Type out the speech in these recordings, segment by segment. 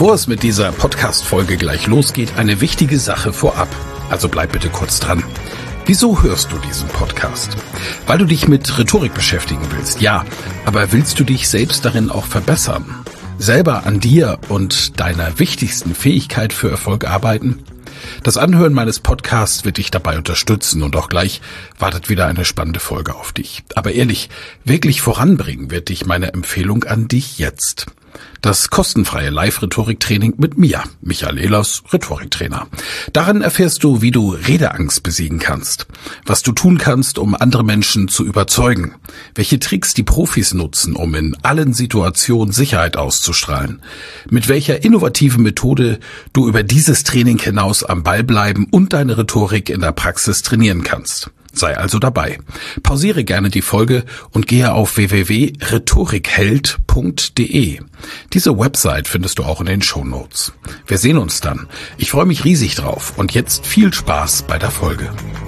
Bevor es mit dieser Podcast-Folge gleich losgeht, eine wichtige Sache vorab. Also bleib bitte kurz dran. Wieso hörst du diesen Podcast? Weil du dich mit Rhetorik beschäftigen willst, ja. Aber willst du dich selbst darin auch verbessern? Selber an dir und deiner wichtigsten Fähigkeit für Erfolg arbeiten? Das Anhören meines Podcasts wird dich dabei unterstützen und auch gleich wartet wieder eine spannende Folge auf dich. Aber ehrlich, wirklich voranbringen wird dich meine Empfehlung an dich jetzt. Das kostenfreie Live-Rhetorik-Training mit mir, Michael Ehlers, Rhetoriktrainer. Darin erfährst du, wie du Redeangst besiegen kannst, was du tun kannst, um andere Menschen zu überzeugen, welche Tricks die Profis nutzen, um in allen Situationen Sicherheit auszustrahlen, mit welcher innovativen Methode du über dieses Training hinaus am Ball bleiben und deine Rhetorik in der Praxis trainieren kannst. Sei also dabei. Pausiere gerne die Folge und gehe auf www.rhetorikheld.de. Diese Website findest du auch in den Shownotes. Wir sehen uns dann. Ich freue mich riesig drauf und jetzt viel Spaß bei der Folge.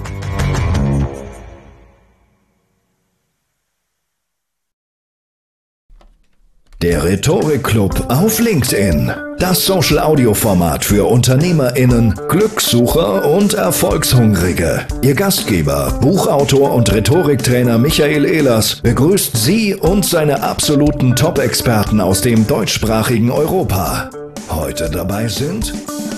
Der Rhetorik-Club auf LinkedIn. Das Social-Audio-Format für UnternehmerInnen, Glückssucher und Erfolgshungrige. Ihr Gastgeber, Buchautor und Rhetoriktrainer Michael Ehlers begrüßt Sie und seine absoluten Top-Experten aus dem deutschsprachigen Europa. Heute dabei sind...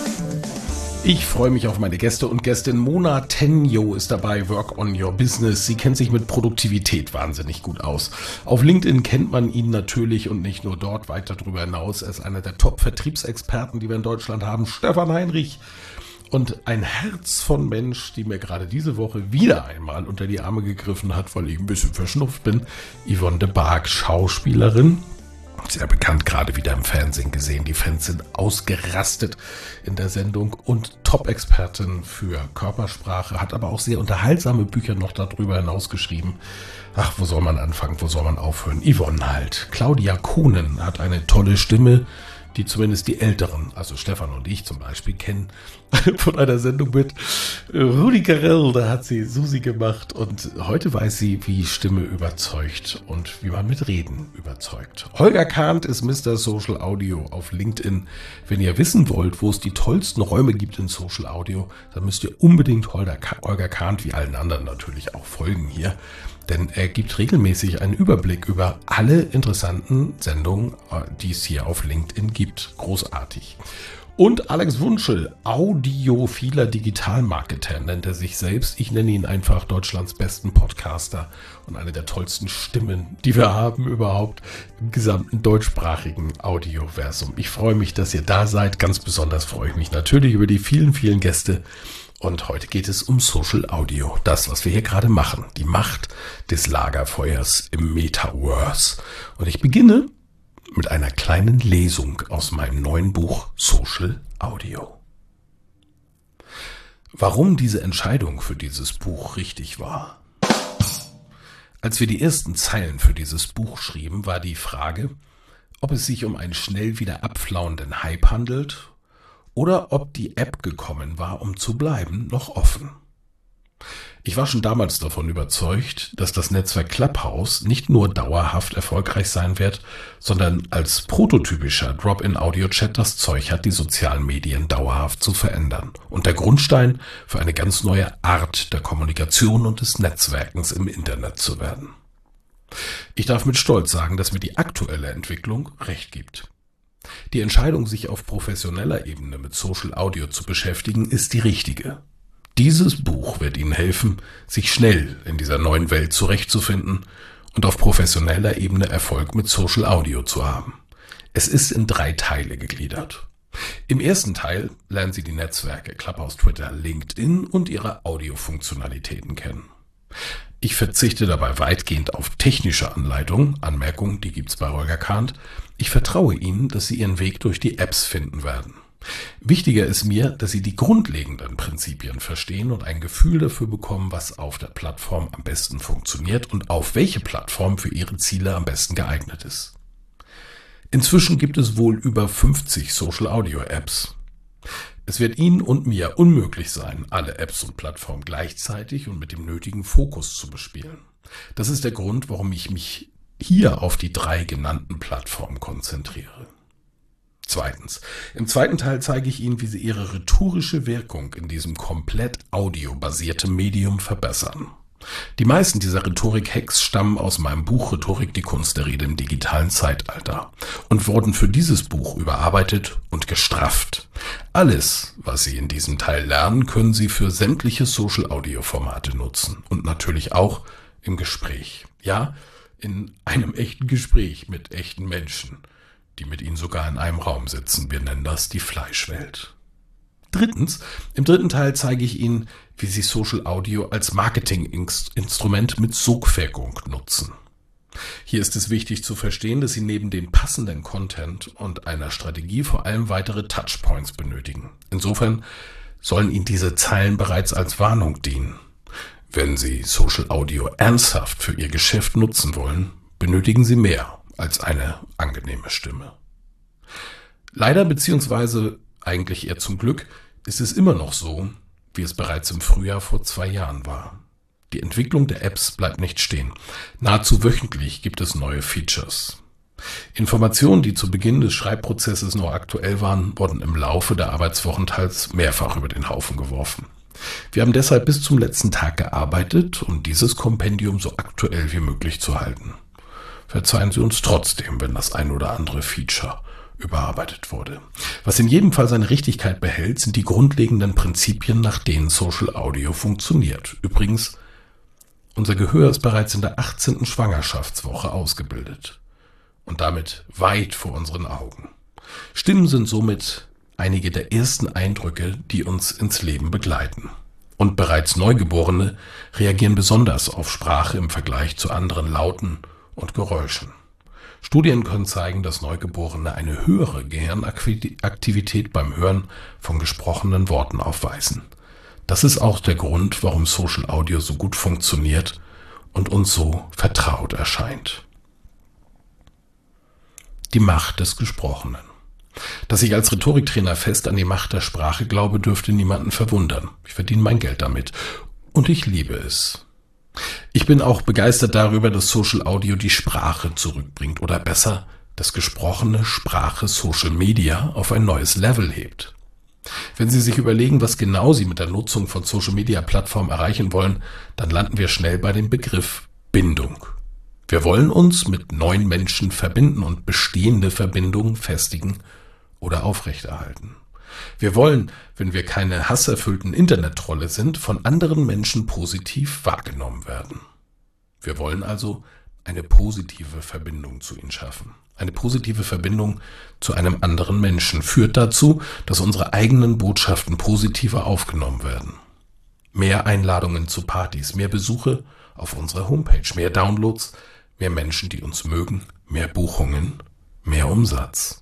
Ich freue mich auf meine Gäste und Gästin. Mona Tenjo ist dabei, Work on Your Business. Sie kennt sich mit Produktivität wahnsinnig gut aus. Auf LinkedIn kennt man ihn natürlich und nicht nur dort, weiter darüber hinaus. Er ist einer der Top-Vertriebsexperten, die wir in Deutschland haben, Stefan Heinrich. Und ein Herz von Mensch, die mir gerade diese Woche wieder einmal unter die Arme gegriffen hat, weil ich ein bisschen verschnupft bin, Yvonne de Barg, Schauspielerin. Sehr bekannt, gerade wieder im Fernsehen gesehen. Die Fans sind ausgerastet in der Sendung und Top-Expertin für Körpersprache, hat aber auch sehr unterhaltsame Bücher noch darüber hinaus geschrieben. Ach, wo soll man anfangen, wo soll man aufhören? Yvonne halt. Claudia Kohnen hat eine tolle Stimme, die zumindest die Älteren, also Stefan und ich zum Beispiel, kennen, von einer Sendung mit Rudi Carrell, da hat sie Susi gemacht und heute weiß sie, wie Stimme überzeugt und wie man mit Reden überzeugt. Holger Kahnt ist Mr. Social Audio auf LinkedIn. Wenn ihr wissen wollt, wo es die tollsten Räume gibt in Social Audio, dann müsst ihr unbedingt Holger Kahnt, wie allen anderen natürlich auch, folgen hier. Denn er gibt regelmäßig einen Überblick über alle interessanten Sendungen, die es hier auf LinkedIn gibt. Großartig. Und Alex Wunschel, audiophiler Digitalmarketer, nennt er sich selbst. Ich nenne ihn einfach Deutschlands besten Podcaster und eine der tollsten Stimmen, die wir haben überhaupt im gesamten deutschsprachigen Audioversum. Ich freue mich, dass ihr da seid. Ganz besonders freue ich mich natürlich über die vielen, vielen Gäste. Und heute geht es um Social Audio, das, was wir hier gerade machen, die Macht des Lagerfeuers im Metaverse. Und ich beginne mit einer kleinen Lesung aus meinem neuen Buch Social Audio. Warum diese Entscheidung für dieses Buch richtig war? Als wir die ersten Zeilen für dieses Buch schrieben, war die Frage, ob es sich um einen schnell wieder abflauenden Hype handelt oder ob die App gekommen war, um zu bleiben, noch offen. Ich war schon damals davon überzeugt, dass das Netzwerk Clubhouse nicht nur dauerhaft erfolgreich sein wird, sondern als prototypischer Drop-in-Audio-Chat das Zeug hat, die sozialen Medien dauerhaft zu verändern und der Grundstein für eine ganz neue Art der Kommunikation und des Netzwerkens im Internet zu werden. Ich darf mit Stolz sagen, dass mir die aktuelle Entwicklung recht gibt. Die Entscheidung, sich auf professioneller Ebene mit Social Audio zu beschäftigen, ist die richtige. Dieses Buch wird Ihnen helfen, sich schnell in dieser neuen Welt zurechtzufinden und auf professioneller Ebene Erfolg mit Social Audio zu haben. Es ist in 3 Teile gegliedert. Im ersten Teil lernen Sie die Netzwerke Clubhouse, Twitter, LinkedIn und ihre Audiofunktionalitäten kennen. Ich verzichte dabei weitgehend auf technische Anleitungen, Anmerkungen, die gibt's bei Holger Kahnt. Ich vertraue Ihnen, dass Sie Ihren Weg durch die Apps finden werden. Wichtiger ist mir, dass Sie die grundlegenden Prinzipien verstehen und ein Gefühl dafür bekommen, was auf der Plattform am besten funktioniert und auf welche Plattform für Ihre Ziele am besten geeignet ist. Inzwischen gibt es wohl über 50 Social Audio Apps. Es wird Ihnen und mir unmöglich sein, alle Apps und Plattformen gleichzeitig und mit dem nötigen Fokus zu bespielen. Das ist der Grund, warum ich mich hier auf die 3 genannten Plattformen konzentriere. Zweitens. Im zweiten Teil zeige ich Ihnen, wie Sie Ihre rhetorische Wirkung in diesem komplett audiobasierten Medium verbessern. Die meisten dieser Rhetorik-Hacks stammen aus meinem Buch Rhetorik, die Kunst der Rede im digitalen Zeitalter und wurden für dieses Buch überarbeitet und gestrafft. Alles, was Sie in diesem Teil lernen, können Sie für sämtliche Social-Audio-Formate nutzen und natürlich auch im Gespräch. Ja, in einem echten Gespräch mit echten Menschen, die mit Ihnen sogar in einem Raum sitzen. Wir nennen das die Fleischwelt. Drittens, im dritten Teil zeige ich Ihnen, wie Sie Social Audio als Marketinginstrument mit Sogwirkung nutzen. Hier ist es wichtig zu verstehen, dass Sie neben dem passenden Content und einer Strategie vor allem weitere Touchpoints benötigen. Insofern sollen Ihnen diese Zeilen bereits als Warnung dienen. Wenn Sie Social Audio ernsthaft für Ihr Geschäft nutzen wollen, benötigen Sie mehr als eine angenehme Stimme. Leider beziehungsweise eigentlich eher zum Glück ist es immer noch so, wie es bereits im Frühjahr vor 2 Jahren war. Die Entwicklung der Apps bleibt nicht stehen. Nahezu wöchentlich gibt es neue Features. Informationen, die zu Beginn des Schreibprozesses noch aktuell waren, wurden im Laufe der Arbeitswochen teils mehrfach über den Haufen geworfen. Wir haben deshalb bis zum letzten Tag gearbeitet, um dieses Kompendium so aktuell wie möglich zu halten. Verzeihen Sie uns trotzdem, wenn das ein oder andere Feature überarbeitet wurde. Was in jedem Fall seine Richtigkeit behält, sind die grundlegenden Prinzipien, nach denen Social Audio funktioniert. Übrigens, unser Gehör ist bereits in der 18. Schwangerschaftswoche ausgebildet und damit weit vor unseren Augen. Stimmen sind somit einige der ersten Eindrücke, die uns ins Leben begleiten. Und bereits Neugeborene reagieren besonders auf Sprache im Vergleich zu anderen Lauten und Geräuschen. Studien können zeigen, dass Neugeborene eine höhere Gehirnaktivität beim Hören von gesprochenen Worten aufweisen. Das ist auch der Grund, warum Social Audio so gut funktioniert und uns so vertraut erscheint. Die Macht des Gesprochenen. Dass ich als Rhetoriktrainer fest an die Macht der Sprache glaube, dürfte niemanden verwundern. Ich verdiene mein Geld damit. Und ich liebe es. Ich bin auch begeistert darüber, dass Social Audio die Sprache zurückbringt oder besser, dass gesprochene Sprache Social Media auf ein neues Level hebt. Wenn Sie sich überlegen, was genau Sie mit der Nutzung von Social Media Plattformen erreichen wollen, dann landen wir schnell bei dem Begriff Bindung. Wir wollen uns mit neuen Menschen verbinden und bestehende Verbindungen festigen oder aufrechterhalten. Wir wollen, wenn wir keine hasserfüllten Internet-Trolle sind, von anderen Menschen positiv wahrgenommen werden. Wir wollen also eine positive Verbindung zu ihnen schaffen. Eine positive Verbindung zu einem anderen Menschen führt dazu, dass unsere eigenen Botschaften positiver aufgenommen werden. Mehr Einladungen zu Partys, mehr Besuche auf unserer Homepage, mehr Downloads, mehr Menschen, die uns mögen, mehr Buchungen, mehr Umsatz.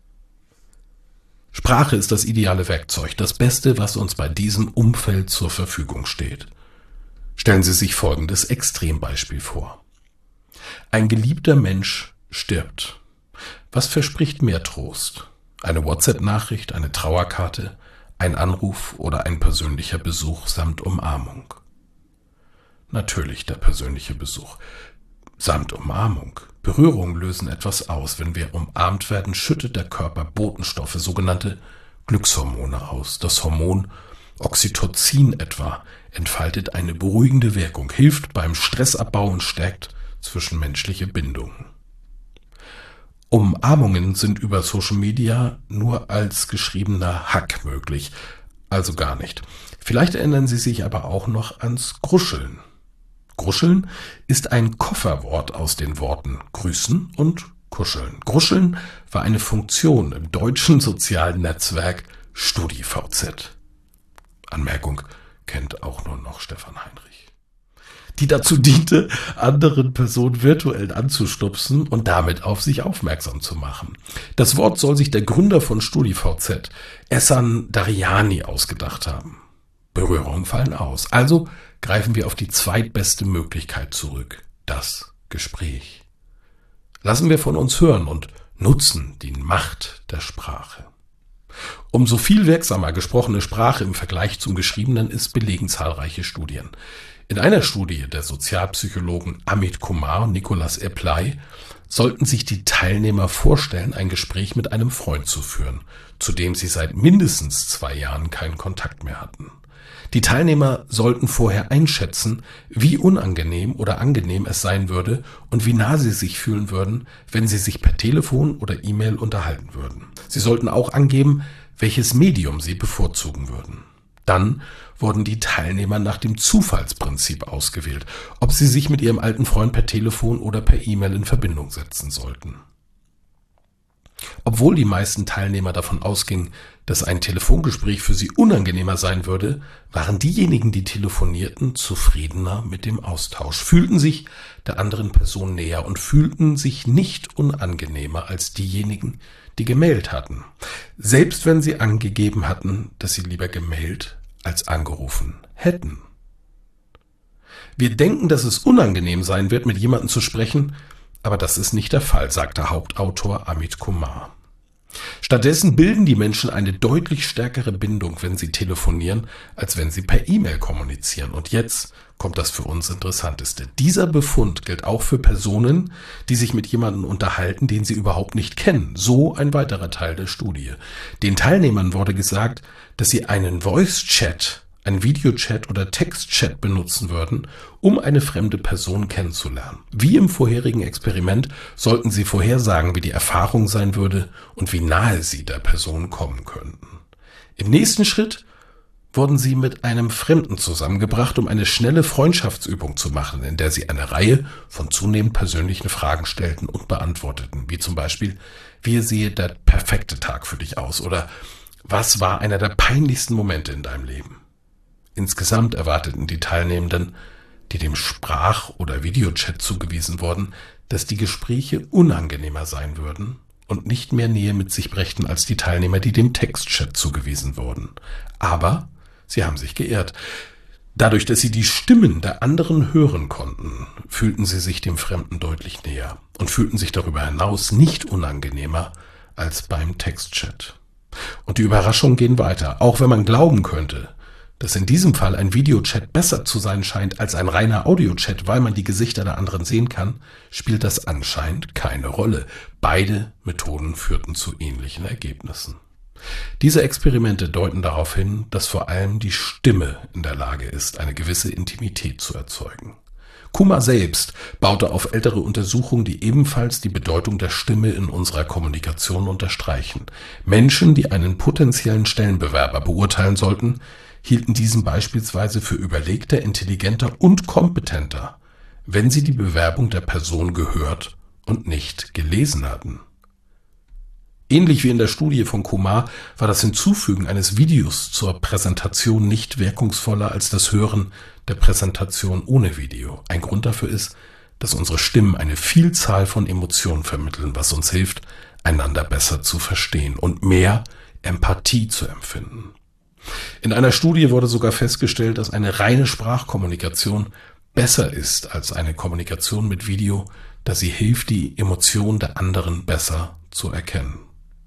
Sprache ist das ideale Werkzeug, das Beste, was uns bei diesem Umfeld zur Verfügung steht. Stellen Sie sich folgendes Extrembeispiel vor. Ein geliebter Mensch stirbt. Was verspricht mehr Trost? Eine WhatsApp-Nachricht, eine Trauerkarte, ein Anruf oder ein persönlicher Besuch samt Umarmung? Natürlich der persönliche Besuch. Samt Umarmung. Berührungen lösen etwas aus. Wenn wir umarmt werden, schüttet der Körper Botenstoffe, sogenannte Glückshormone aus. Das Hormon Oxytocin etwa entfaltet eine beruhigende Wirkung, hilft beim Stressabbau und stärkt zwischenmenschliche Bindungen. Umarmungen sind über Social Media nur als geschriebener Hack möglich, also gar nicht. Vielleicht erinnern Sie sich aber auch noch ans Gruscheln. Gruscheln ist ein Kofferwort aus den Worten grüßen und kuscheln. Gruscheln war eine Funktion im deutschen sozialen Netzwerk StudiVZ. Anmerkung, kennt auch nur noch Stefan Heinrich. Die dazu diente, anderen Personen virtuell anzustupsen und damit auf sich aufmerksam zu machen. Das Wort soll sich der Gründer von StudiVZ, Ehsan Dariani, ausgedacht haben. Berührungen fallen aus. Also greifen wir auf die zweitbeste Möglichkeit zurück, das Gespräch. Lassen wir von uns hören und nutzen die Macht der Sprache. Umso viel wirksamer gesprochene Sprache im Vergleich zum Geschriebenen ist, belegen zahlreiche Studien. In einer Studie der Sozialpsychologen Amit Kumar und Nicholas Epley sollten sich die Teilnehmer vorstellen, ein Gespräch mit einem Freund zu führen, zu dem sie seit mindestens 2 Jahren keinen Kontakt mehr hatten. Die Teilnehmer sollten vorher einschätzen, wie unangenehm oder angenehm es sein würde und wie nah sie sich fühlen würden, wenn sie sich per Telefon oder E-Mail unterhalten würden. Sie sollten auch angeben, welches Medium sie bevorzugen würden. Dann wurden die Teilnehmer nach dem Zufallsprinzip ausgewählt, ob sie sich mit ihrem alten Freund per Telefon oder per E-Mail in Verbindung setzen sollten. Obwohl die meisten Teilnehmer davon ausgingen, dass ein Telefongespräch für sie unangenehmer sein würde, waren diejenigen, die telefonierten, zufriedener mit dem Austausch, fühlten sich der anderen Person näher und fühlten sich nicht unangenehmer als diejenigen, die gemailt hatten, selbst wenn sie angegeben hatten, dass sie lieber gemailt als angerufen hätten. Wir denken, dass es unangenehm sein wird, mit jemandem zu sprechen, aber das ist nicht der Fall, sagt der Hauptautor Amit Kumar. Stattdessen bilden die Menschen eine deutlich stärkere Bindung, wenn sie telefonieren, als wenn sie per E-Mail kommunizieren. Und jetzt kommt das für uns Interessanteste. Dieser Befund gilt auch für Personen, die sich mit jemandem unterhalten, den sie überhaupt nicht kennen. So ein weiterer Teil der Studie. Den Teilnehmern wurde gesagt, dass sie einen Voice-Chat, einen Videochat oder Textchat benutzen würden, um eine fremde Person kennenzulernen. Wie im vorherigen Experiment sollten sie vorhersagen, wie die Erfahrung sein würde und wie nahe sie der Person kommen könnten. Im nächsten Schritt wurden sie mit einem Fremden zusammengebracht, um eine schnelle Freundschaftsübung zu machen, in der sie eine Reihe von zunehmend persönlichen Fragen stellten und beantworteten, wie zum Beispiel, wie sehe der perfekte Tag für dich aus oder was war einer der peinlichsten Momente in deinem Leben? Insgesamt erwarteten die Teilnehmenden, die dem Sprach- oder Videochat zugewiesen wurden, dass die Gespräche unangenehmer sein würden und nicht mehr Nähe mit sich brächten als die Teilnehmer, die dem Textchat zugewiesen wurden. Aber sie haben sich geirrt. Dadurch, dass sie die Stimmen der anderen hören konnten, fühlten sie sich dem Fremden deutlich näher und fühlten sich darüber hinaus nicht unangenehmer als beim Textchat. Und die Überraschungen gehen weiter, auch wenn man glauben könnte, dass in diesem Fall ein Videochat besser zu sein scheint als ein reiner Audiochat, weil man die Gesichter der anderen sehen kann, spielt das anscheinend keine Rolle. Beide Methoden führten zu ähnlichen Ergebnissen. Diese Experimente deuten darauf hin, dass vor allem die Stimme in der Lage ist, eine gewisse Intimität zu erzeugen. Kumar selbst baute auf ältere Untersuchungen, die ebenfalls die Bedeutung der Stimme in unserer Kommunikation unterstreichen. Menschen, die einen potenziellen Stellenbewerber beurteilen sollten, hielten diesen beispielsweise für überlegter, intelligenter und kompetenter, wenn sie die Bewerbung der Person gehört und nicht gelesen hatten. Ähnlich wie in der Studie von Kumar war das Hinzufügen eines Videos zur Präsentation nicht wirkungsvoller als das Hören der Präsentation ohne Video. Ein Grund dafür ist, dass unsere Stimmen eine Vielzahl von Emotionen vermitteln, was uns hilft, einander besser zu verstehen und mehr Empathie zu empfinden. In einer Studie wurde sogar festgestellt, dass eine reine Sprachkommunikation besser ist als eine Kommunikation mit Video, da sie hilft, die Emotionen der anderen besser zu erkennen.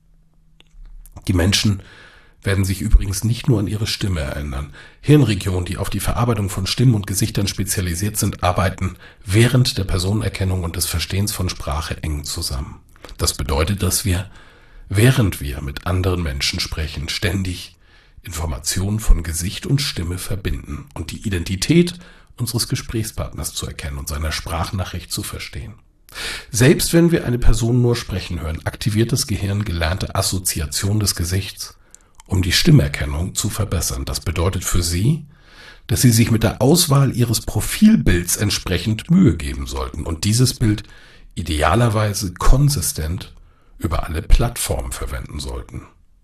Die Menschen werden sich übrigens nicht nur an ihre Stimme erinnern. Hirnregionen, die auf die Verarbeitung von Stimmen und Gesichtern spezialisiert sind, arbeiten während der Personenerkennung und des Verstehens von Sprache eng zusammen. Das bedeutet, dass wir, während wir mit anderen Menschen sprechen, ständig Informationen von Gesicht und Stimme verbinden und die Identität unseres Gesprächspartners zu erkennen und seiner Sprachnachricht zu verstehen. Selbst wenn wir eine Person nur sprechen hören, aktiviert das Gehirn gelernte Assoziation des Gesichts, um die Stimmerkennung zu verbessern. Das bedeutet für Sie, dass Sie sich mit der Auswahl Ihres Profilbilds entsprechend Mühe geben sollten und dieses Bild idealerweise konsistent über alle Plattformen verwenden sollten.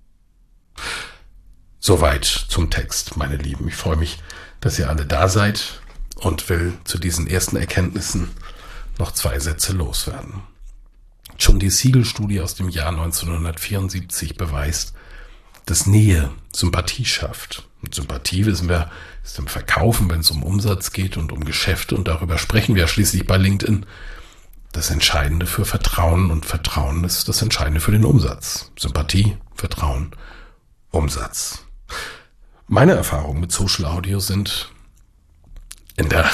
Soweit zum Text, meine Lieben. Ich freue mich, dass ihr alle da seid und will zu diesen ersten Erkenntnissen noch 2 Sätze loswerden. Schon die Siegel-Studie aus dem Jahr 1974 beweist, dass Nähe Sympathie schafft. Und Sympathie, wissen wir, ist im Verkaufen, wenn es um Umsatz geht und um Geschäfte, und darüber sprechen wir ja schließlich bei LinkedIn, das Entscheidende für Vertrauen, und Vertrauen ist das Entscheidende für den Umsatz. Sympathie, Vertrauen, Umsatz. Meine Erfahrungen mit Social Audio sind in der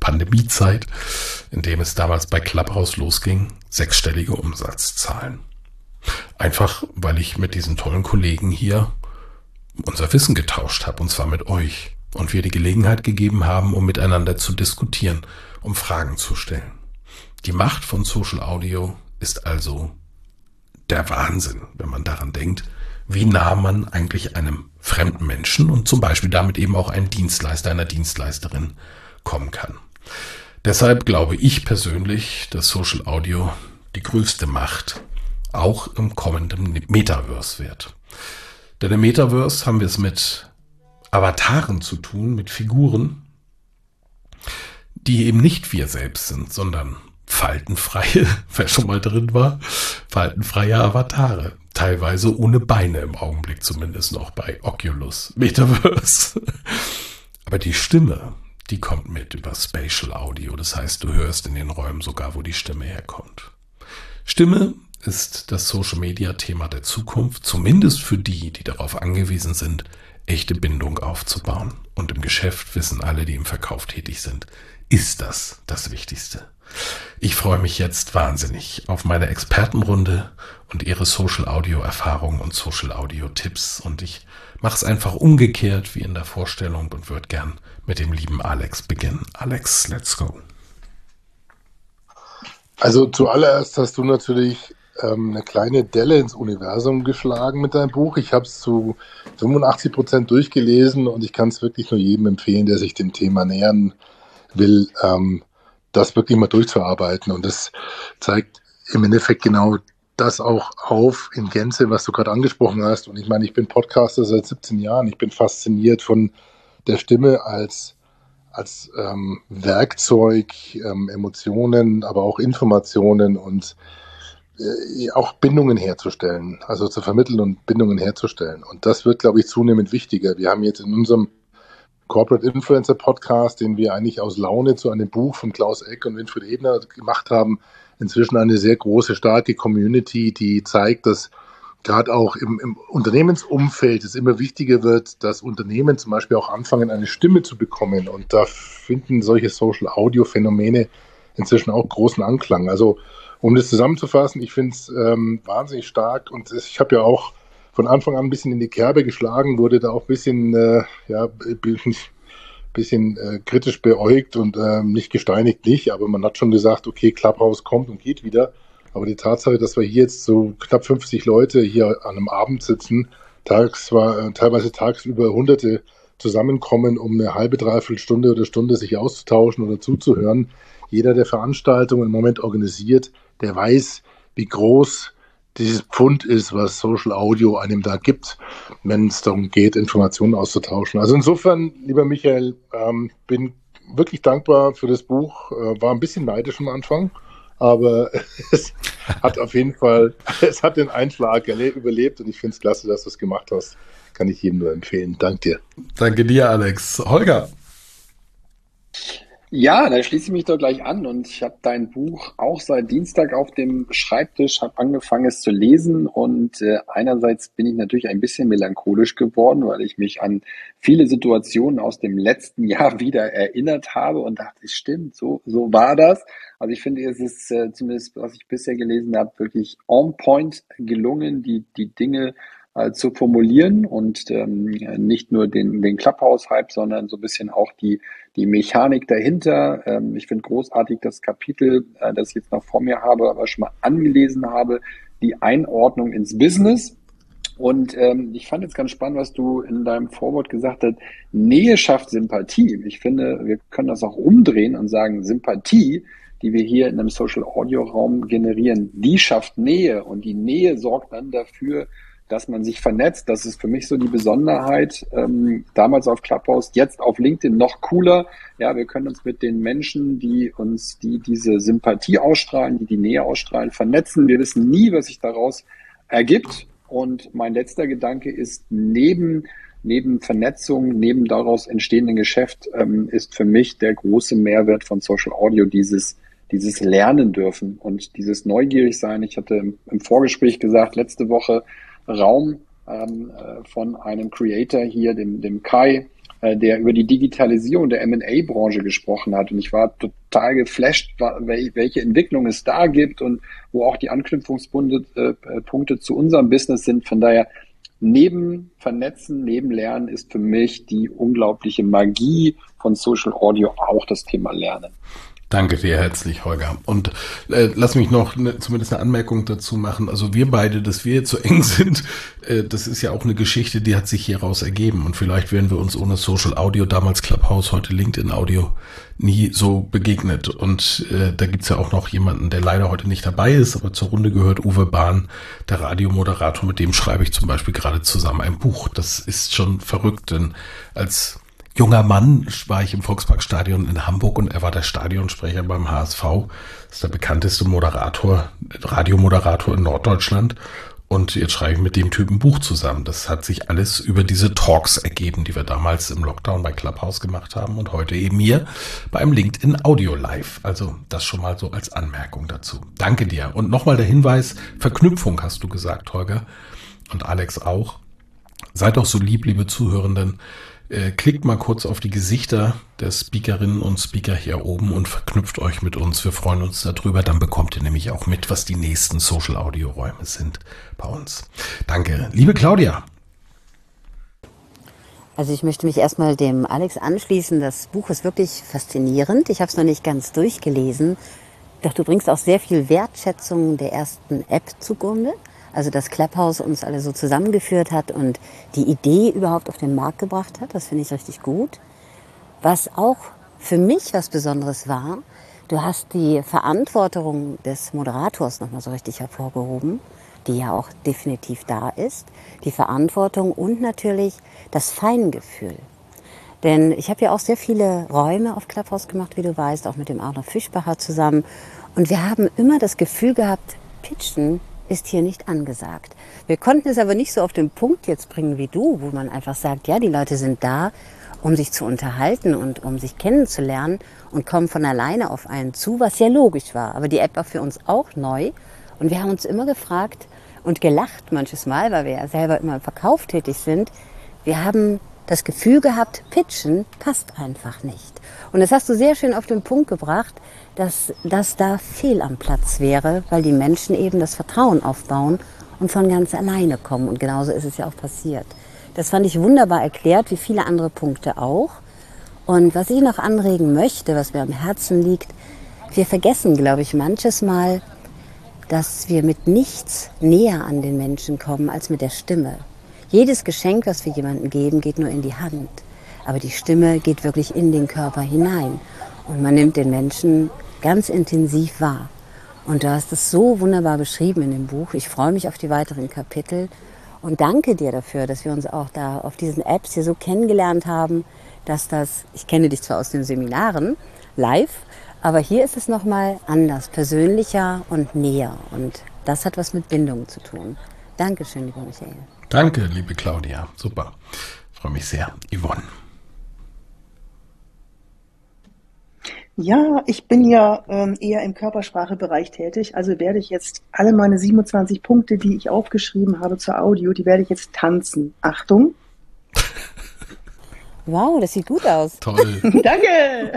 Pandemiezeit, in dem es damals bei Clubhouse losging, 6-stellige Umsatzzahlen. Einfach, weil ich mit diesen tollen Kollegen hier unser Wissen getauscht habe, und zwar mit euch. Und wir die Gelegenheit gegeben haben, um miteinander zu diskutieren, um Fragen zu stellen. Die Macht von Social Audio ist also der Wahnsinn, wenn man daran denkt, wie nah man eigentlich einem fremden Menschen und zum Beispiel damit eben auch einem Dienstleister, einer Dienstleisterin kommen kann. Deshalb glaube ich persönlich, dass Social Audio die größte Macht auch im kommenden Metaverse wird. Denn im Metaverse haben wir es mit Avataren zu tun, mit Figuren, die eben nicht wir selbst sind, sondern faltenfreie, wer schon mal drin war, faltenfreie Avatare. Teilweise ohne Beine im Augenblick, zumindest noch bei Oculus Metaverse. Aber die Stimme, die kommt mit über Spatial Audio. Das heißt, du hörst in den Räumen sogar, wo die Stimme herkommt. Stimme ist das Social-Media-Thema der Zukunft, zumindest für die, die darauf angewiesen sind, echte Bindung aufzubauen. Und im Geschäft wissen alle, die im Verkauf tätig sind, ist das Wichtigste. Ich freue mich jetzt wahnsinnig auf meine Expertenrunde und ihre Social-Audio-Erfahrungen und Social-Audio-Tipps. Und ich mache es einfach umgekehrt wie in der Vorstellung und würde gern mit dem lieben Alex beginnen. Alex, let's go. Also zuallererst hast du natürlich eine kleine Delle ins Universum geschlagen mit deinem Buch. Ich habe es zu 85% durchgelesen und ich kann es wirklich nur jedem empfehlen, der sich dem Thema nähern will, das wirklich mal durchzuarbeiten. Und das zeigt im Endeffekt genau das auch auf in Gänze, was du gerade angesprochen hast. Und ich meine, ich bin Podcaster seit 17 Jahren. Ich bin fasziniert von der Stimme als Werkzeug, Emotionen, aber auch Informationen und auch Bindungen herzustellen, also zu vermitteln und Bindungen herzustellen. Und das wird, glaube ich, zunehmend wichtiger. Wir haben jetzt in unserem Corporate Influencer Podcast, den wir eigentlich aus Laune zu einem Buch von Klaus Eck und Winfried Ebner gemacht haben, inzwischen eine sehr große, starke Community, die zeigt, dass gerade auch im Unternehmensumfeld es immer wichtiger wird, dass Unternehmen zum Beispiel auch anfangen, eine Stimme zu bekommen. Und da finden solche Social-Audio-Phänomene inzwischen auch großen Anklang. Also um das zusammenzufassen, ich finde es wahnsinnig stark und ich habe ja auch von Anfang an ein bisschen in die Kerbe geschlagen, wurde da auch ein bisschen kritisch beäugt und nicht gesteinigt nicht, aber man hat schon gesagt, okay, Clubhouse kommt und geht wieder. Aber die Tatsache, dass wir hier jetzt so knapp 50 Leute hier an einem Abend sitzen, teilweise tagsüber Hunderte zusammenkommen, um eine halbe, dreiviertel Stunde oder Stunde sich auszutauschen oder zuzuhören. Jeder, der Veranstaltungen im Moment organisiert, der weiß, wie groß dieses Pfund ist, was Social Audio einem da gibt, wenn es darum geht, Informationen auszutauschen. Also insofern, lieber Michael, bin wirklich dankbar für das Buch. War ein bisschen neidisch am Anfang, aber es hat auf jeden Fall, es hat den Einschlag überlebt und ich finde es klasse, dass du es gemacht hast. Kann ich jedem nur empfehlen. Danke dir. Danke dir, Alex. Holger. Ja, da schließe ich mich doch gleich an und ich habe dein Buch auch seit Dienstag auf dem Schreibtisch, habe angefangen es zu lesen und einerseits bin ich natürlich ein bisschen melancholisch geworden, weil ich mich an viele Situationen aus dem letzten Jahr wieder erinnert habe und dachte, stimmt, so war das. Also ich finde, es ist zumindest, was ich bisher gelesen habe, wirklich on point gelungen, die Dinge zu formulieren und nicht nur den Clubhouse-Hype, sondern so ein bisschen auch die Mechanik dahinter. Ich finde großartig das Kapitel, das ich jetzt noch vor mir habe, aber schon mal angelesen habe, die Einordnung ins Business. Und ich fand jetzt ganz spannend, was du in deinem Vorwort gesagt hast. Nähe schafft Sympathie. Ich finde, wir können das auch umdrehen und sagen, Sympathie, die wir hier in einem Social-Audio-Raum generieren, die schafft Nähe. Und die Nähe sorgt dann dafür, dass man sich vernetzt. Das ist für mich so die Besonderheit. Damals auf Clubhouse, jetzt auf LinkedIn noch cooler. Ja, wir können uns mit den Menschen, die diese Sympathie ausstrahlen, die Nähe ausstrahlen, vernetzen. Wir wissen nie, was sich daraus ergibt. Und mein letzter Gedanke ist, neben Vernetzung, neben daraus entstehenden Geschäft, ist für mich der große Mehrwert von Social Audio dieses Lernen dürfen und dieses neugierig sein. Ich hatte im Vorgespräch gesagt, letzte Woche Raum von einem Creator hier, dem Kai, der über die Digitalisierung der M&A-Branche gesprochen hat. Und ich war total geflasht, welche Entwicklung es da gibt und wo auch die Anknüpfungspunkte zu unserem Business sind. Von daher, neben Vernetzen, neben Lernen ist für mich die unglaubliche Magie von Social Audio auch das Thema Lernen. Danke dir herzlich, Holger. Und lass mich noch zumindest eine Anmerkung dazu machen. Also wir beide, dass wir jetzt so eng sind, das ist ja auch eine Geschichte, die hat sich hieraus ergeben. Und vielleicht wären wir uns ohne Social Audio, damals Clubhouse, heute LinkedIn Audio, nie so begegnet. Und da gibt's ja auch noch jemanden, der leider heute nicht dabei ist, aber zur Runde gehört, Uwe Bahn, der Radiomoderator, mit dem schreibe ich zum Beispiel gerade zusammen ein Buch. Das ist schon verrückt, denn als junger Mann war ich im Volksparkstadion in Hamburg und er war der Stadionsprecher beim HSV. Das ist der bekannteste Radiomoderator in Norddeutschland. Und jetzt schreibe ich mit dem Typen ein Buch zusammen. Das hat sich alles über diese Talks ergeben, die wir damals im Lockdown bei Clubhouse gemacht haben und heute eben hier beim LinkedIn Audio Live. Also das schon mal so als Anmerkung dazu. Danke dir. Und nochmal der Hinweis, Verknüpfung hast du gesagt, Holger und Alex auch. Seid doch so lieb, liebe Zuhörenden. Klickt mal kurz auf die Gesichter der Speakerinnen und Speaker hier oben und verknüpft euch mit uns. Wir freuen uns darüber. Dann bekommt ihr nämlich auch mit, was die nächsten Social Audio Räume sind bei uns. Danke. Liebe Claudia. Also ich möchte mich erstmal dem Alex anschließen. Das Buch ist wirklich faszinierend. Ich habe es noch nicht ganz durchgelesen. Doch du bringst auch sehr viel Wertschätzung der ersten App zugrunde. Also dass Clubhouse uns alle so zusammengeführt hat und die Idee überhaupt auf den Markt gebracht hat. Das finde ich richtig gut. Was auch für mich was Besonderes war, du hast die Verantwortung des Moderators nochmal so richtig hervorgehoben, die ja auch definitiv da ist. Die Verantwortung und natürlich das Feingefühl. Denn ich habe ja auch sehr viele Räume auf Clubhouse gemacht, wie du weißt, auch mit dem Arno Fischbacher zusammen. Und wir haben immer das Gefühl gehabt, Pitchen ist hier nicht angesagt. Wir konnten es aber nicht so auf den Punkt jetzt bringen wie du, wo man einfach sagt, ja, die Leute sind da, um sich zu unterhalten und um sich kennenzulernen und kommen von alleine auf einen zu, was ja logisch war. Aber die App war für uns auch neu und wir haben uns immer gefragt und gelacht manches Mal, weil wir ja selber immer im Verkauf tätig sind. Wir haben das Gefühl gehabt, Pitchen passt einfach nicht. Und das hast du sehr schön auf den Punkt gebracht, dass das da fehl am Platz wäre, weil die Menschen eben das Vertrauen aufbauen und von ganz alleine kommen. Und genauso ist es ja auch passiert. Das fand ich wunderbar erklärt, wie viele andere Punkte auch. Und was ich noch anregen möchte, was mir am Herzen liegt, wir vergessen, glaube ich, manches Mal, dass wir mit nichts näher an den Menschen kommen als mit der Stimme. Jedes Geschenk, was wir jemandem geben, geht nur in die Hand. Aber die Stimme geht wirklich in den Körper hinein. Und man nimmt den Menschen ganz intensiv wahr. Und du hast es so wunderbar beschrieben in dem Buch. Ich freue mich auf die weiteren Kapitel und danke dir dafür, dass wir uns auch da auf diesen Apps hier so kennengelernt haben, dass das, ich kenne dich zwar aus den Seminaren live, aber hier ist es nochmal anders, persönlicher und näher. Und das hat was mit Bindung zu tun. Dankeschön, lieber Michael. Danke, liebe Claudia. Super. Ich freue mich sehr. Yvonne. Ja, ich bin ja eher im Körpersprachebereich tätig, also werde ich jetzt alle meine 27 Punkte, die ich aufgeschrieben habe zur Audio, die werde ich jetzt tanzen. Achtung. Wow, das sieht gut aus. Toll. Danke.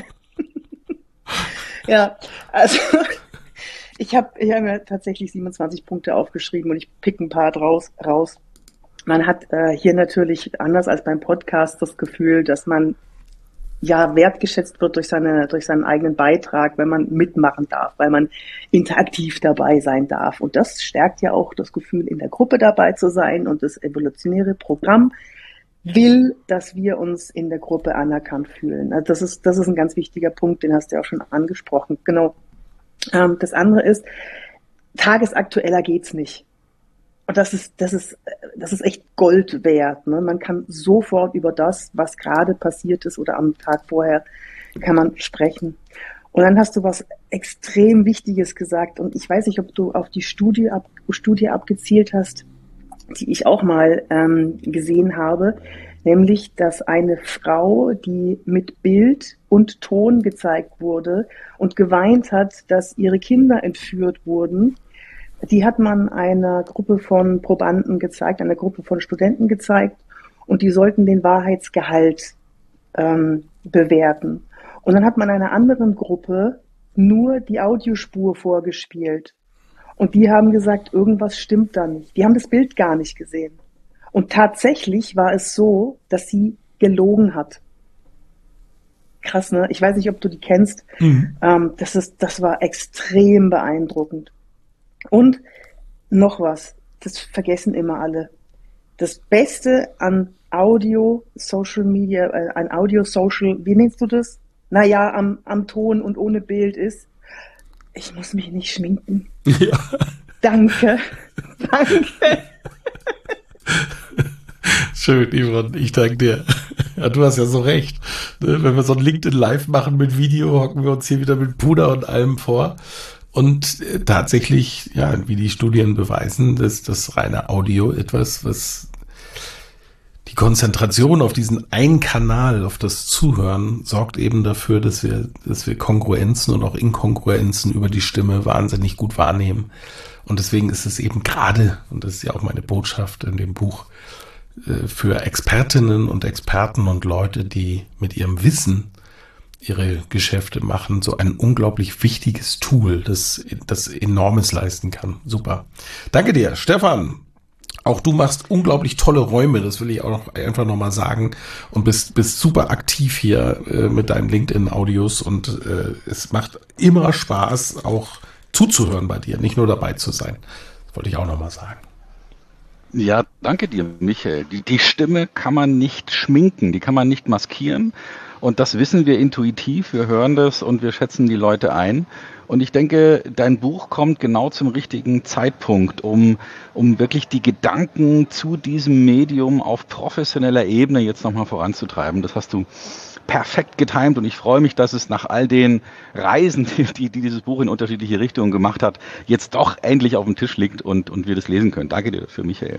Ja, also ich habe mir tatsächlich 27 Punkte aufgeschrieben und ich pick ein paar raus. Man hat hier natürlich anders als beim Podcast das Gefühl, dass man ja wertgeschätzt wird durch seinen eigenen Beitrag, wenn man mitmachen darf, weil man interaktiv dabei sein darf. Und das stärkt ja auch das Gefühl, in der Gruppe dabei zu sein. Und das evolutionäre Programm will, dass wir uns in der Gruppe anerkannt fühlen. Also das ist ein ganz wichtiger Punkt, den hast du ja auch schon angesprochen. Genau. Das andere ist, tagesaktueller geht's nicht. Und das ist echt Gold wert. Ne? Man kann sofort über das, was gerade passiert ist oder am Tag vorher, kann man sprechen. Und dann hast du was extrem Wichtiges gesagt. Und ich weiß nicht, ob du auf die Studie abgezielt hast, die ich auch mal gesehen habe. Nämlich, dass eine Frau, die mit Bild und Ton gezeigt wurde und geweint hat, dass ihre Kinder entführt wurden, die hat man einer Gruppe von Probanden gezeigt, einer Gruppe von Studenten gezeigt und die sollten den Wahrheitsgehalt bewerten. Und dann hat man einer anderen Gruppe nur die Audiospur vorgespielt. Und die haben gesagt, irgendwas stimmt da nicht. Die haben das Bild gar nicht gesehen. Und tatsächlich war es so, dass sie gelogen hat. Krass, ne? Ich weiß nicht, ob du die kennst. Das war extrem beeindruckend. Und noch was, das vergessen immer alle. Das Beste an Audio, Social Media, an Audio, Social, wie nennst du das? Naja, am Ton und ohne Bild ist, ich muss mich nicht schminken. Ja. Danke. Schön, Yvonne, ich danke dir. Ja, du hast ja so recht. Wenn wir so ein LinkedIn Live machen mit Video, hocken wir uns hier wieder mit Puder und allem vor. Und tatsächlich, ja, wie die Studien beweisen, ist das reine Audio etwas, was die Konzentration auf diesen einen Kanal, auf das Zuhören, sorgt eben dafür, dass wir Kongruenzen und auch Inkongruenzen über die Stimme wahnsinnig gut wahrnehmen. Und deswegen ist es eben gerade, und das ist ja auch meine Botschaft in dem Buch, für Expertinnen und Experten und Leute, die mit ihrem Wissen ihre Geschäfte machen, so ein unglaublich wichtiges Tool, das Enormes leisten kann. Super. Danke dir, Stefan. Auch du machst unglaublich tolle Räume, das will ich auch einfach nochmal sagen, und bist super aktiv hier mit deinen LinkedIn-Audios, und es macht immer Spaß, auch zuzuhören bei dir, nicht nur dabei zu sein. Das wollte ich auch nochmal sagen. Ja, danke dir, Michael. Die Stimme kann man nicht schminken, die kann man nicht maskieren. Und das wissen wir intuitiv, wir hören das und wir schätzen die Leute ein. Und ich denke, dein Buch kommt genau zum richtigen Zeitpunkt, um wirklich die Gedanken zu diesem Medium auf professioneller Ebene jetzt nochmal voranzutreiben. Das hast du perfekt getimt, und ich freue mich, dass es nach all den Reisen, die dieses Buch in unterschiedliche Richtungen gemacht hat, jetzt doch endlich auf dem Tisch liegt und wir das lesen können. Danke dir dafür, Michael.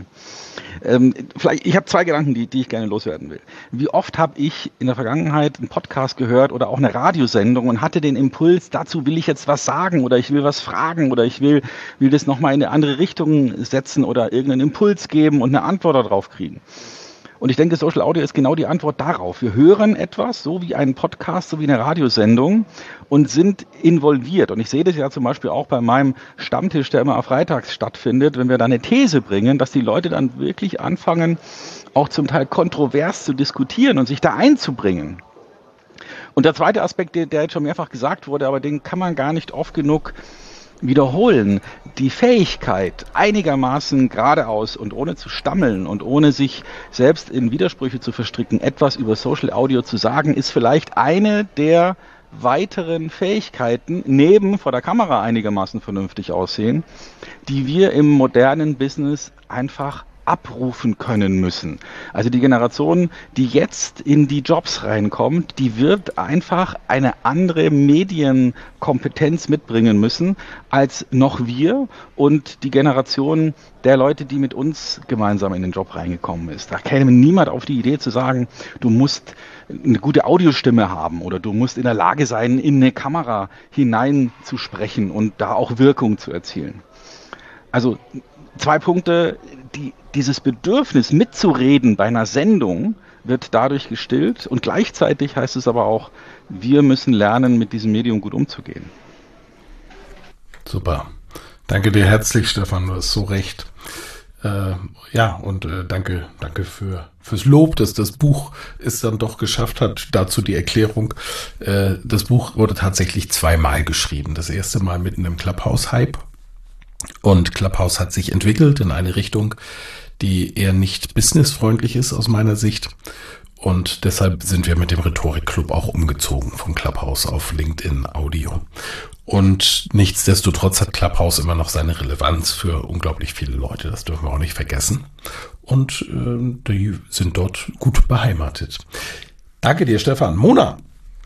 Ich habe zwei Gedanken, die ich gerne loswerden will. Wie oft habe ich in der Vergangenheit einen Podcast gehört oder auch eine Radiosendung und hatte den Impuls, dazu will ich jetzt was sagen oder ich will was fragen oder ich will das nochmal in eine andere Richtung setzen oder irgendeinen Impuls geben und eine Antwort darauf kriegen. Und ich denke, Social Audio ist genau die Antwort darauf. Wir hören etwas, so wie einen Podcast, so wie eine Radiosendung, und sind involviert. Und ich sehe das ja zum Beispiel auch bei meinem Stammtisch, der immer freitags stattfindet, wenn wir da eine These bringen, dass die Leute dann wirklich anfangen, auch zum Teil kontrovers zu diskutieren und sich da einzubringen. Und der zweite Aspekt, der jetzt schon mehrfach gesagt wurde, aber den kann man gar nicht oft genug wiederholen, die Fähigkeit, einigermaßen geradeaus und ohne zu stammeln und ohne sich selbst in Widersprüche zu verstricken, etwas über Social Audio zu sagen, ist vielleicht eine der weiteren Fähigkeiten, neben vor der Kamera einigermaßen vernünftig aussehen, die wir im modernen Business einfach abrufen können müssen. Also die Generation, die jetzt in die Jobs reinkommt, die wird einfach eine andere Medienkompetenz mitbringen müssen als noch wir und die Generation der Leute, die mit uns gemeinsam in den Job reingekommen ist. Da käme niemand auf die Idee zu sagen, du musst eine gute Audiostimme haben oder du musst in der Lage sein, in eine Kamera hinein zu sprechen und da auch Wirkung zu erzielen. Also 2 Punkte, dieses Bedürfnis mitzureden bei einer Sendung wird dadurch gestillt, und gleichzeitig heißt es aber auch, wir müssen lernen, mit diesem Medium gut umzugehen. Super. Danke dir herzlich, Stefan, du hast so recht. Danke fürs Lob, dass das Buch es dann doch geschafft hat. Dazu die Erklärung. Das Buch wurde tatsächlich 2-mal geschrieben. Das erste Mal mitten im Clubhouse-Hype. Und Clubhouse hat sich entwickelt in eine Richtung, die eher nicht businessfreundlich ist aus meiner Sicht. Und deshalb sind wir mit dem Rhetorik-Club auch umgezogen von Clubhouse auf LinkedIn Audio. Und nichtsdestotrotz hat Clubhouse immer noch seine Relevanz für unglaublich viele Leute. Das dürfen wir auch nicht vergessen. Und die sind dort gut beheimatet. Danke dir, Stefan. Mona.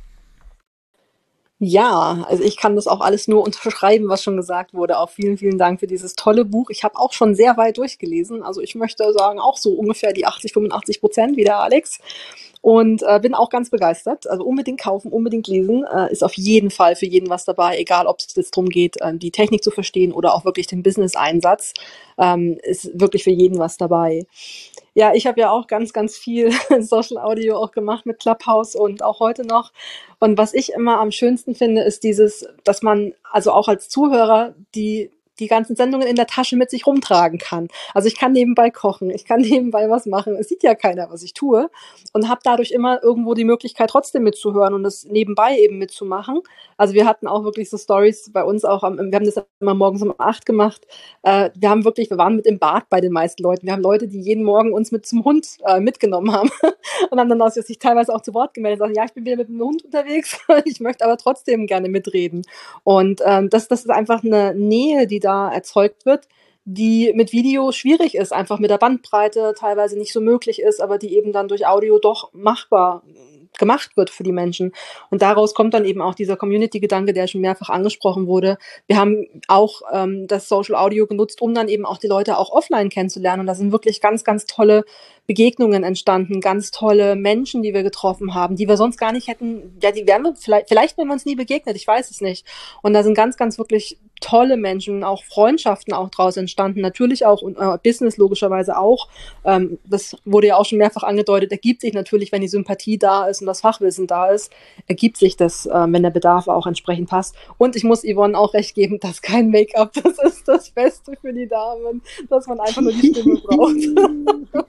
Ja, also ich kann das auch alles nur unterschreiben, was schon gesagt wurde. Auch vielen, vielen Dank für dieses tolle Buch. Ich habe auch schon sehr weit durchgelesen. Also ich möchte sagen, auch so ungefähr die 80-85% wie der Alex. Und bin auch ganz begeistert. Also unbedingt kaufen, unbedingt lesen. Ist auf jeden Fall für jeden was dabei, egal ob es jetzt darum geht, die Technik zu verstehen oder auch wirklich den Business-Einsatz. Ist wirklich für jeden was dabei. Ja, ich habe ja auch ganz, ganz viel Social Audio auch gemacht mit Clubhouse und auch heute noch. Und was ich immer am schönsten finde, ist dieses, dass man also auch als Zuhörer die ganzen Sendungen in der Tasche mit sich rumtragen kann. Also ich kann nebenbei kochen, ich kann nebenbei was machen. Es sieht ja keiner, was ich tue und habe dadurch immer irgendwo die Möglichkeit, trotzdem mitzuhören und das nebenbei eben mitzumachen. Also wir hatten auch wirklich so Stories bei uns auch, wir haben das immer morgens um 8 gemacht. Wir waren mit im Bad bei den meisten Leuten. Wir haben Leute, die jeden Morgen uns mit zum Hund mitgenommen haben und haben dann sich teilweise auch zu Wort gemeldet und sagen, ja, ich bin wieder mit dem Hund unterwegs, ich möchte aber trotzdem gerne mitreden. Und das ist einfach eine Nähe, die da erzeugt wird, die mit Video schwierig ist, einfach mit der Bandbreite teilweise nicht so möglich ist, aber die eben dann durch Audio doch machbar gemacht wird für die Menschen. Und daraus kommt dann eben auch dieser Community-Gedanke, der schon mehrfach angesprochen wurde. Wir haben auch das Social Audio genutzt, um dann eben auch die Leute auch offline kennenzulernen. Und da sind wirklich ganz, ganz tolle Begegnungen entstanden, ganz tolle Menschen, die wir getroffen haben, die wir sonst gar nicht hätten, ja, die wären wir vielleicht wären wir uns nie begegnet, ich weiß es nicht. Und da sind ganz, ganz wirklich tolle Menschen, auch Freundschaften auch draus entstanden, natürlich auch Business logischerweise auch. Das wurde ja auch schon mehrfach angedeutet, ergibt sich natürlich, wenn die Sympathie da ist und das Fachwissen da ist, ergibt sich das, wenn der Bedarf auch entsprechend passt. Und ich muss Yvonne auch recht geben, dass kein Make-up, das ist das Beste für die Damen, dass man einfach nur die Stimme braucht.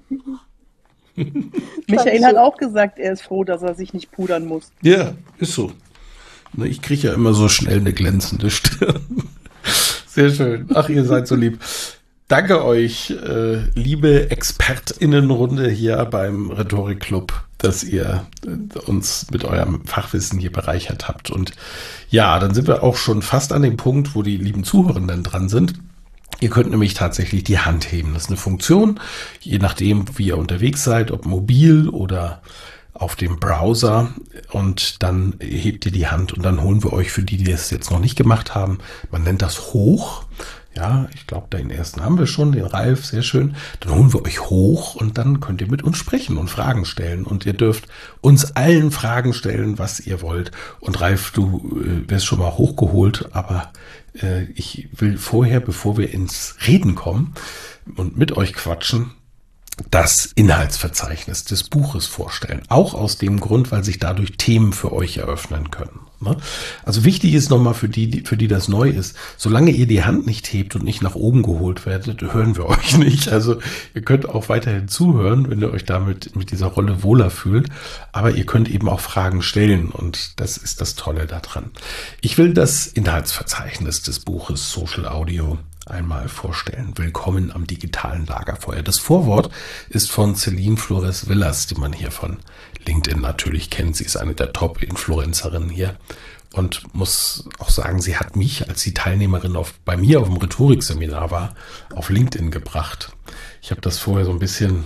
Michael hat auch gesagt, er ist froh, dass er sich nicht pudern muss. Ja, ist so. Ich kriege ja immer so schnell eine glänzende Stirn. Sehr schön. Ach, ihr seid so lieb. Danke euch, liebe ExpertInnenrunde hier beim Rhetorik-Club, dass ihr uns mit eurem Fachwissen hier bereichert habt. Und ja, dann sind wir auch schon fast an dem Punkt, wo die lieben Zuhörenden dran sind. Ihr könnt nämlich tatsächlich die Hand heben. Das ist eine Funktion, je nachdem, wie ihr unterwegs seid, ob mobil oder auf dem Browser, und dann hebt ihr die Hand und dann holen wir euch, für die, die das jetzt noch nicht gemacht haben, man nennt das hoch. Ja, ich glaube, den ersten haben wir schon, den Ralf, sehr schön. Dann holen wir euch hoch und dann könnt ihr mit uns sprechen und Fragen stellen. Und ihr dürft uns allen Fragen stellen, was ihr wollt. Und Ralf, du wirst schon mal hochgeholt, aber ich will vorher, bevor wir ins Reden kommen und mit euch quatschen, das Inhaltsverzeichnis des Buches vorstellen. Auch aus dem Grund, weil sich dadurch Themen für euch eröffnen können. Also wichtig ist nochmal für die das neu ist, solange ihr die Hand nicht hebt und nicht nach oben geholt werdet, hören wir euch nicht. Also ihr könnt auch weiterhin zuhören, wenn ihr euch damit mit dieser Rolle wohler fühlt, aber ihr könnt eben auch Fragen stellen und das ist das Tolle daran. Ich will das Inhaltsverzeichnis des Buches Social Audio einmal vorstellen. Willkommen am digitalen Lagerfeuer. Das Vorwort ist von Celine Flores Villas, die man hier von LinkedIn natürlich kennt. Sie ist eine der Top-Influencerinnen hier und muss auch sagen, sie hat mich, als sie Teilnehmerin bei mir auf dem Rhetorikseminar war, auf LinkedIn gebracht. Ich habe das vorher so ein bisschen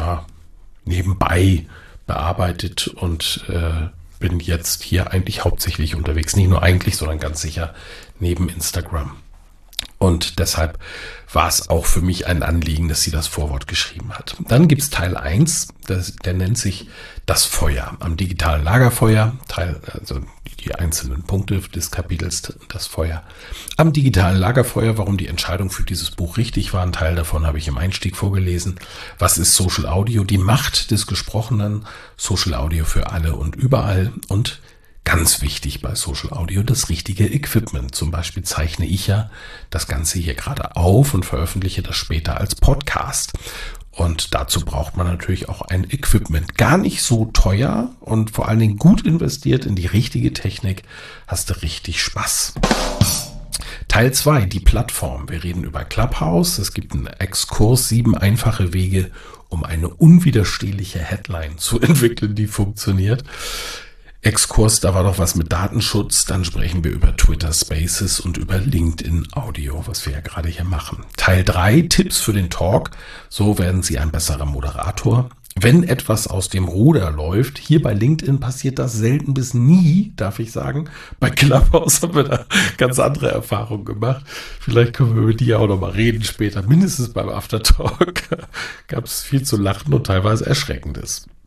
nebenbei bearbeitet und bin jetzt hier eigentlich hauptsächlich unterwegs. Nicht nur eigentlich, sondern ganz sicher neben Instagram. Und deshalb war es auch für mich ein Anliegen, dass sie das Vorwort geschrieben hat. Dann gibt es Teil 1, der nennt sich Das Feuer am digitalen Lagerfeuer. Also die einzelnen Punkte des Kapitels, das Feuer am digitalen Lagerfeuer, warum die Entscheidung für dieses Buch richtig war. Ein Teil davon habe ich im Einstieg vorgelesen. Was ist Social Audio? Die Macht des Gesprochenen. Social Audio für alle und überall. Und ganz wichtig bei Social Audio, das richtige Equipment. Zum Beispiel zeichne ich ja das Ganze hier gerade auf und veröffentliche das später als Podcast. Und dazu braucht man natürlich auch ein Equipment. Gar nicht so teuer und vor allen Dingen gut investiert in die richtige Technik. Hast du richtig Spaß. Teil 2, die Plattform. Wir reden über Clubhouse. Es gibt einen Exkurs, 7 einfache Wege, um eine unwiderstehliche Headline zu entwickeln, die funktioniert. Exkurs, da war doch was mit Datenschutz, dann sprechen wir über Twitter Spaces und über LinkedIn Audio, was wir ja gerade hier machen. Teil 3, Tipps für den Talk, so werden Sie ein besserer Moderator. Wenn etwas aus dem Ruder läuft, hier bei LinkedIn passiert das selten bis nie, darf ich sagen. Bei Clubhouse haben wir da ganz andere Erfahrungen gemacht. Vielleicht können wir über die auch noch mal reden später. Mindestens beim Aftertalk gab es viel zu lachen und teilweise Erschreckendes.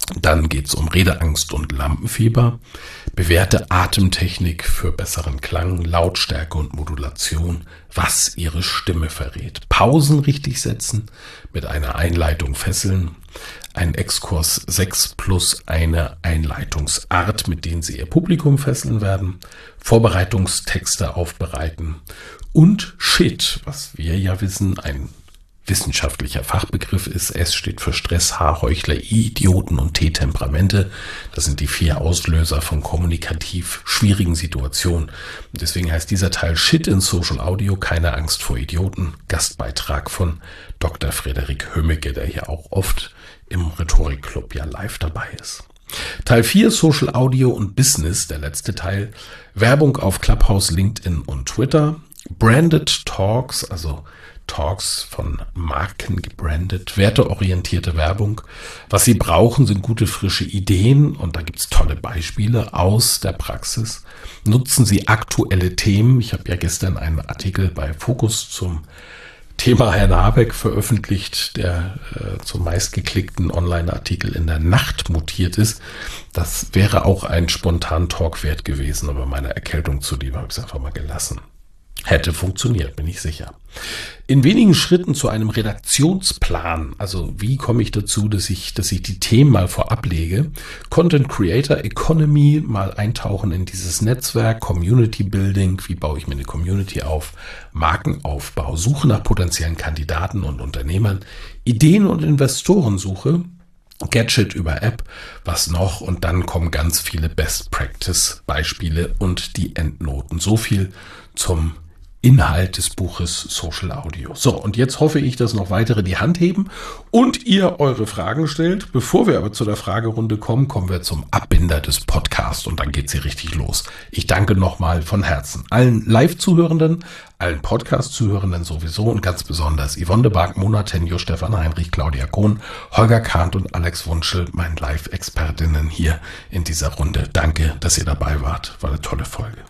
Dann geht es um Redeangst und Lampenfieber, bewährte Atemtechnik für besseren Klang, Lautstärke und Modulation, was Ihre Stimme verrät. Pausen richtig setzen, mit einer Einleitung fesseln, ein Exkurs 6 plus eine Einleitungsart, mit denen Sie Ihr Publikum fesseln werden, Vorbereitungstexte aufbereiten und Shit, was wir ja wissen, ein wissenschaftlicher Fachbegriff ist. S steht für Stress, H, Heuchler, I, Idioten und T, Temperamente. Das sind die 4 Auslöser von kommunikativ schwierigen Situationen. Und deswegen heißt dieser Teil Shit in Social Audio, keine Angst vor Idioten. Gastbeitrag von Dr. Frederik Hömmecke, der hier auch oft im Rhetorik-Club ja live dabei ist. Teil 4, Social Audio und Business, der letzte Teil. Werbung auf Clubhouse, LinkedIn und Twitter. Branded Talks, also Talks von Marken gebrandet, werteorientierte Werbung. Was Sie brauchen, sind gute, frische Ideen und da gibt es tolle Beispiele aus der Praxis. Nutzen Sie aktuelle Themen. Ich habe ja gestern einen Artikel bei Focus zum Thema Herrn Habeck veröffentlicht, der zum meistgeklickten Online-Artikel in der Nacht mutiert ist. Das wäre auch ein spontan Talk wert gewesen, aber meine Erkältung zuliebe habe ich es einfach mal gelassen. Hätte funktioniert, bin ich sicher. In wenigen Schritten zu einem Redaktionsplan, also wie komme ich dazu, dass ich die Themen mal vorab lege, Content Creator Economy, mal eintauchen in dieses Netzwerk, Community Building, wie baue ich mir eine Community auf, Markenaufbau, Suche nach potenziellen Kandidaten und Unternehmern, Ideen- und Investorensuche, Gadget über App, was noch, und dann kommen ganz viele Best-Practice-Beispiele und die Endnoten. So viel zum Inhalt des Buches Social Audio. So, und jetzt hoffe ich, dass noch weitere die Hand heben und ihr eure Fragen stellt. Bevor wir aber zu der Fragerunde kommen, kommen wir zum Abbinder des Podcasts und dann geht's hier richtig los. Ich danke nochmal von Herzen allen Live-Zuhörenden, allen Podcast-Zuhörenden sowieso und ganz besonders Yvonne de Barg, Mona Tenjo, Stefan Heinrich, Claudia Kohn, Holger Kahnt und Alex Wunschel, meinen Live-Expertinnen hier in dieser Runde. Danke, dass ihr dabei wart. War eine tolle Folge.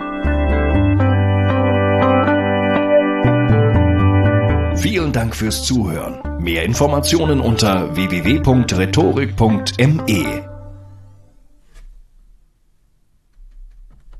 Vielen Dank fürs Zuhören. Mehr Informationen unter www.rhetorik.me.